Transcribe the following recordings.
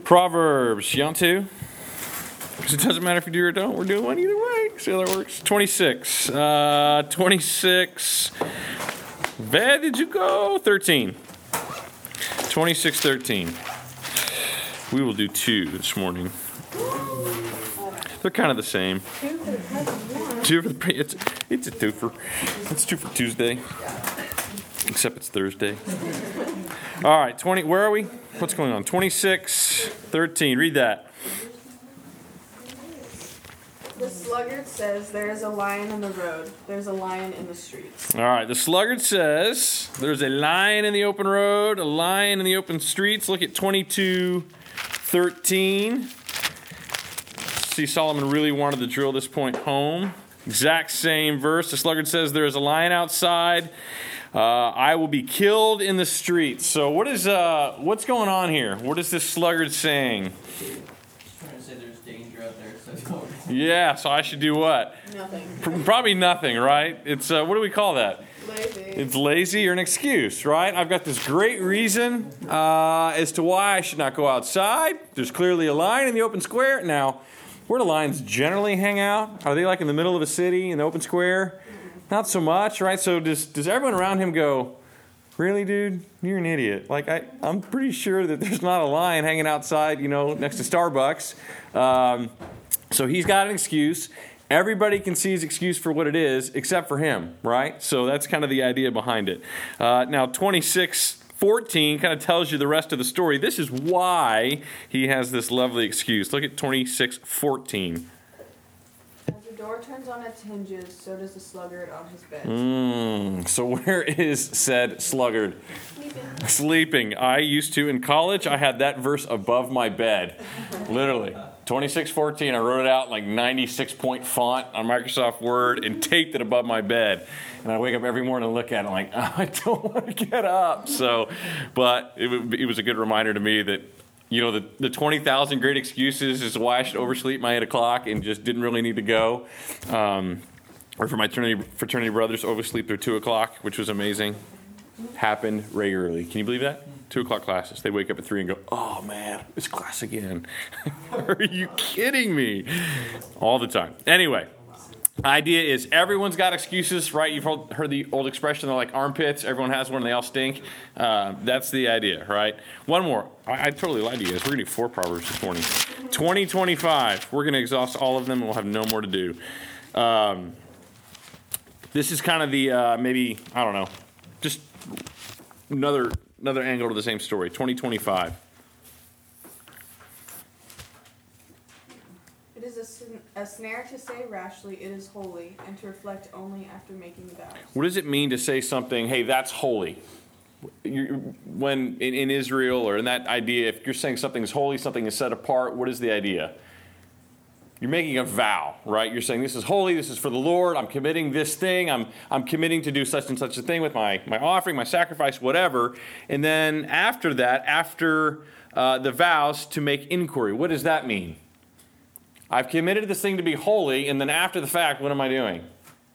Proverbs, you want to? Because it doesn't matter if you do or don't. We're doing one either way. See how that works? 26. 26. Where did you go? 13. 26:13. We will do 2 this morning. They're kind of the same. Two for the it's a twofer. It's 2 for Tuesday. Except it's Thursday. All right, 20. Where are we? What's going on? 26:13. Read that. The sluggard says, there is a lion in the road. There's a lion in the streets. All right, the sluggard says, there's a lion in the open road, a lion in the open streets. Look at 22:13. See, Solomon really wanted to drill this point home. Exact same verse. The sluggard says, there is a lion outside. I will be killed in the streets. So what's going on here? What is this sluggard saying? Trying to say there's danger out there, so Yeah, so I should do what? Nothing. Probably nothing, right? It's what do we call that? Lazy. It's lazy or an excuse, right? I've got this great reason as to why I should not go outside. There's clearly a lion in the open square. Now, where do lions generally hang out? Are they like in the middle of a city in the open square? Not so much, right? So does everyone around him go, really, dude? You're an idiot. Like, I'm pretty sure that there's not a lion hanging outside, next to Starbucks. So he's got an excuse. Everybody can see his excuse for what it is, except for him, right? So that's kind of the idea behind it. Now, 26:14 kind of tells you the rest of the story. This is why he has this lovely excuse. Look at 26:14. As the door turns on its hinges, so does the sluggard on his bed. So where is said sluggard? Sleeping. Sleeping. I used to, in college, I had that verse above my bed. Literally. 26:14, I wrote it out in like 96-point font on Microsoft Word and taped it above my bed. And I wake up every morning and look at it and I'm like, I don't want to get up. But it was a good reminder to me that, the 20,000 great excuses is why I should oversleep my 8 o'clock and just didn't really need to go. Or for my fraternity brothers, oversleep their 2 o'clock, which was amazing. Happened regularly. Can you believe that? 2 o'clock classes. They wake up at 3 and go, oh man, it's class again. Are you kidding me? All the time. Anyway, idea is everyone's got excuses, right? You've heard the old expression, they're like armpits. Everyone has one and they all stink. That's the idea, right? One more. I totally lied to you guys. We're going to do 4 Proverbs this morning. 2025. We're going to exhaust all of them and we'll have no more to do. This is kind of the, maybe, I don't know, just another angle to the same story. 2025. It is a snare to say rashly, it is holy, and to reflect only after making vows. What does it mean to say something, hey, that's holy? When in Israel or in that idea, if you're saying something is holy, something is set apart, what is the idea? You're making a vow, right? You're saying this is holy, this is for the Lord, I'm committing this thing, I'm committing to do such and such a thing with my offering, my sacrifice, whatever. And then after that, after the vows, to make inquiry. What does that mean? I've committed this thing to be holy, and then after the fact, what am I doing?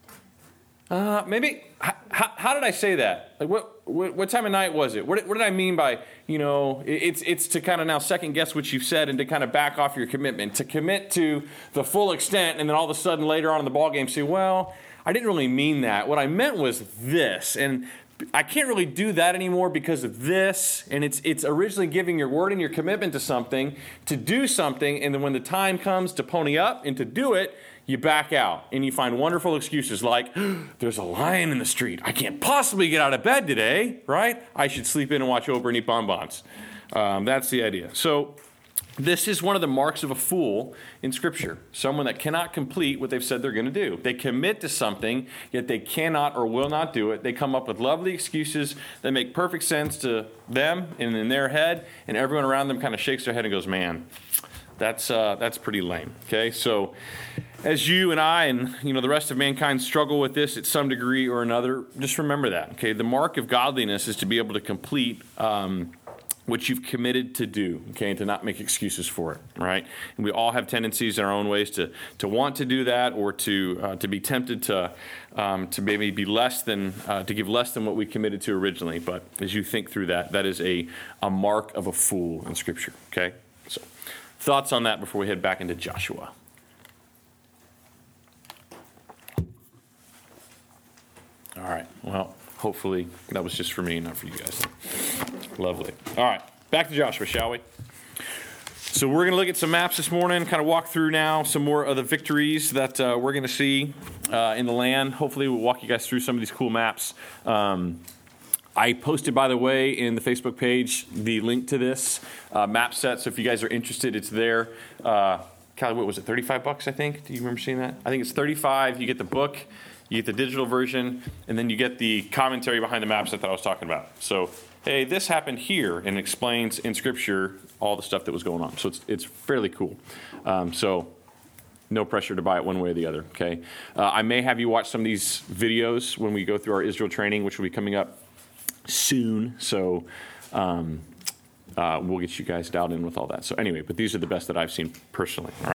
Maybe, how did I say that? Like, what time of night was it? What did I mean by, it's to kind of now second guess what you've said and to kind of back off your commitment, to commit to the full extent, and then all of a sudden later on in the ballgame say, well, I didn't really mean that. What I meant was this, and I can't really do that anymore because of this, and it's originally giving your word and your commitment to something, to do something, and then when the time comes to pony up and to do it, you back out, and you find wonderful excuses like, there's a lion in the street. I can't possibly get out of bed today, right? I should sleep in and watch Oprah and eat bonbons. That's the idea. So this is one of the marks of a fool in Scripture, someone that cannot complete what they've said they're going to do. They commit to something, yet they cannot or will not do it. They come up with lovely excuses that make perfect sense to them and in their head, and everyone around them kind of shakes their head and goes, man, that's pretty lame. Okay, so as you and I and the rest of mankind struggle with this at some degree or another, just remember that. Okay, the mark of godliness is to be able to complete what you've committed to do, okay, and to not make excuses for it, right? And we all have tendencies in our own ways to want to do that, or to be tempted to maybe be less than to give less than what we committed to originally. But as you think through that, that is a mark of a fool in Scripture, okay? So, thoughts on that before we head back into Joshua? All right. Well, hopefully that was just for me, not for you guys. Lovely. All right. Back to Joshua, shall we? So we're going to look at some maps this morning, kind of walk through now some more of the victories that we're going to see in the land. Hopefully we'll walk you guys through some of these cool maps. I posted, by the way, in the Facebook page, the link to this map set. So if you guys are interested, it's there. Callie, what was it, $35, I think? Do you remember seeing that? I think it's $35. You get the book, you get the digital version, and then you get the commentary behind the maps that I was talking about. So, hey, this happened here, and it explains in Scripture all the stuff that was going on. So it's fairly cool. So no pressure to buy it one way or the other, okay? I may have you watch some of these videos when we go through our Israel training, which will be coming up soon. So we'll get you guys dialed in with all that. So anyway, but these are the best that I've seen personally. All